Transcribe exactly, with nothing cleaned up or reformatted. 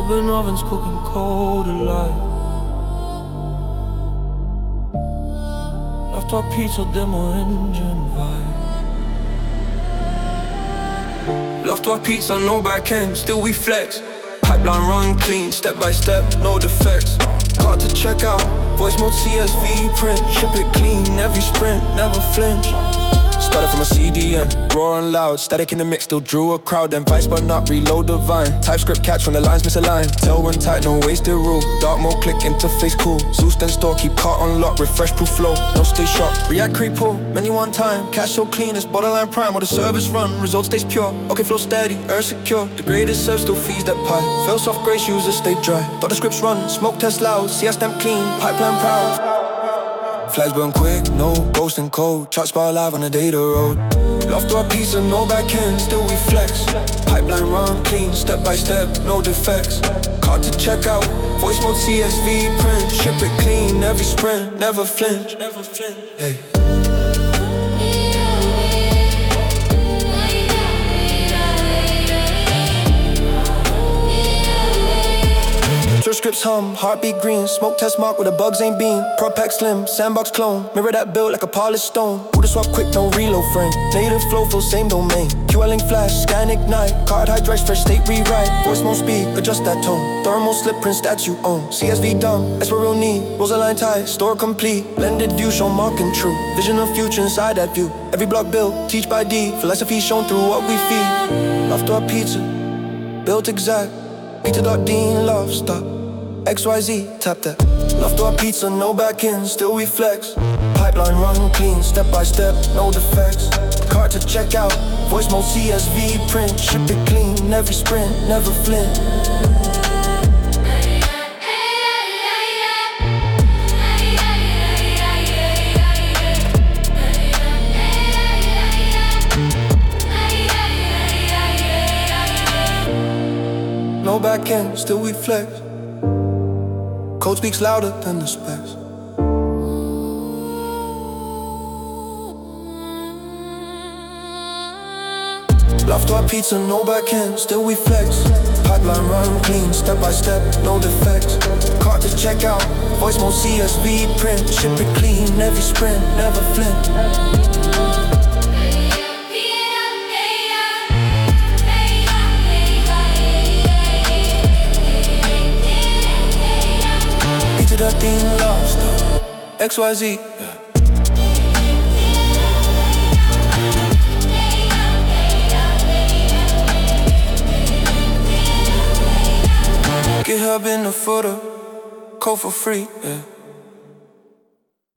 Open ovens cooking cold alive. Left our pizza demo engine vibe. Left our pizza, no back end, still we flex. Pipeline run clean, step by step, no defects. Car to check out, voice mode C S V print. Ship it clean, every sprint, never flinch. Started from a C D M, roaring loud. Static in the mix, still drew a crowd. Then vice but not, reload the vine. TypeScript catch when the lines misaligned. Tailwind tight, no wasted rule. Dark mode click, interface cool. Zeus then store, keep cart on lock. Refresh proof flow, no stay sharp. React creep pull, many one time. Cash so clean, it's borderline prime. While the service run, result stays pure. Okay flow steady, air secure. The greatest serve still feeds that pie. Fell soft grace, users stay dry. Thought the scripts run, smoke test loud. C S stamp clean, pipeline proud. Flags burn quick, no ghosting code. Chart spot live on the data road. Loft to our pizza, no back end, still we flex. Pipeline run clean, step by step, no defects. Card to check out, voice mode C S V print. Ship it clean, every sprint, never flinch. Never flinch. Hey. Scripts hum, heartbeat green. Smoke test mark where the bugs ain't been. Pro pack slim, sandbox clone. Mirror that build like a polished stone. Buddha swap quick, no reload frame. Native flow, full same domain. Q L link flash, scan ignite. Card hydrates, fresh state rewrite. Voice mode speed, adjust that tone. Thermal slip print stats you own. C S V dumb, that's what real need. Rows align tight, store complete. Blended view show marking true. Vision of future inside that view. Every block built, teach by D. Philosophy shown through what we feed. Love to our pizza, built exact. Peter dot Dean, love stop. X Y Z, tap that. Left to our pizza, no back end, still we flex. Pipeline run clean, step by step, no defects. Card to check out, voice mode C S V print. Ship it clean, every sprint, never flinch. No back end, still we flex. Code speaks louder than the specs. Love to our pizza, no back end, still we flex. Pipeline run clean, step by step, no defects. Card to check out, voice mode C S V print. Ship it clean, every sprint, never flinch. That thing lost, X Y Z, yeah. GitHub in the footer, code for free, yeah.